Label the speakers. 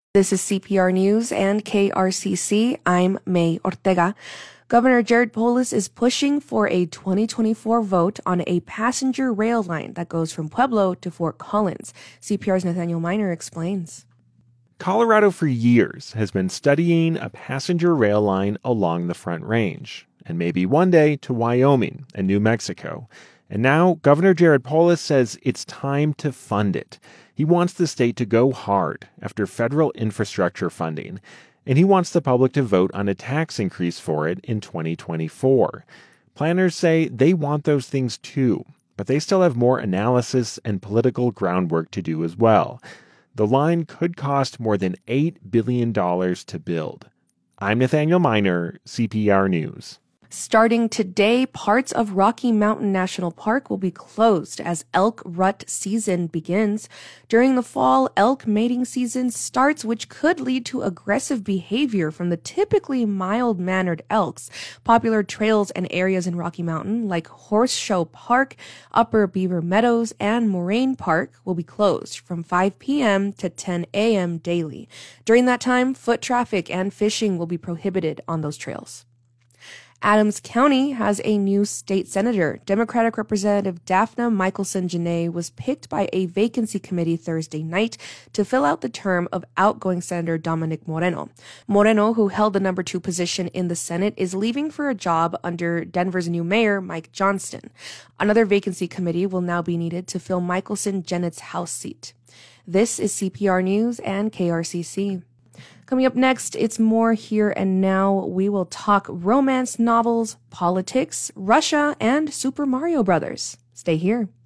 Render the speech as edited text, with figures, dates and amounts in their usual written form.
Speaker 1: This is CPR News and KRCC. I'm May Ortega. Governor Jared Polis is pushing for a 2024 vote on a passenger rail line that goes from Pueblo to Fort Collins. CPR's Nathaniel Miner explains.
Speaker 2: Colorado for years has been studying a passenger rail line along the Front Range, and maybe one day to Wyoming and New Mexico. And now Governor Jared Polis says it's time to fund it. He wants the state to go hard after federal infrastructure funding, and he wants the public to vote on a tax increase for it in 2024. Planners say they want those things too, but they still have more analysis and political groundwork to do as well. The line could cost more than $8 billion to build. I'm Nathaniel Miner, CPR News.
Speaker 1: Starting today, parts of Rocky Mountain National Park will be closed as elk rut season begins. During the fall, elk mating season starts, which could lead to aggressive behavior from the typically mild-mannered elks. Popular trails and areas in Rocky Mountain, like Horseshoe Park, Upper Beaver Meadows, and Moraine Park, will be closed from 5 p.m. to 10 a.m. daily. During that time, foot traffic and fishing will be prohibited on those trails. Adams County has a new state senator. Democratic Representative Daphna Michelson-Janay was picked by a vacancy committee Thursday night to fill out the term of outgoing Senator Dominic Moreno. Moreno, who held the number 2 position in the Senate, is leaving for a job under Denver's new mayor, Mike Johnston. Another vacancy committee will now be needed to fill Michelson-Janet's House seat. This is CPR News and KRCC. Coming up next, it's more Here and Now. We will talk romance novels, politics, Russia, and Super Mario Brothers. Stay here.